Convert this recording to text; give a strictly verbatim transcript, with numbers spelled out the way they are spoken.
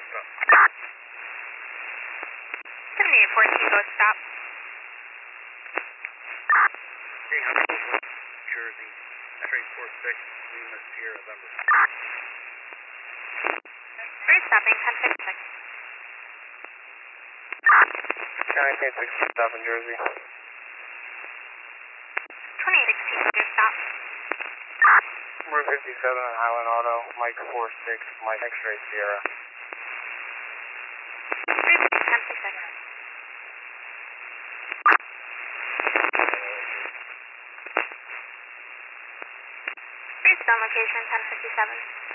stop. seventy-eight fourteen, go stop. Hey, Huntsville, Jersey, X-ray four six, Lima Sierra, November. Three stopping, ten fifty-six. nineteen sixty, stop in Jersey. twenty-eight sixteen, go stop. Route fifty-seven on Highland Auto, Mike four six, Mike X-ray Sierra. three ten fifty-six. Three stone location, ten fifty-seven.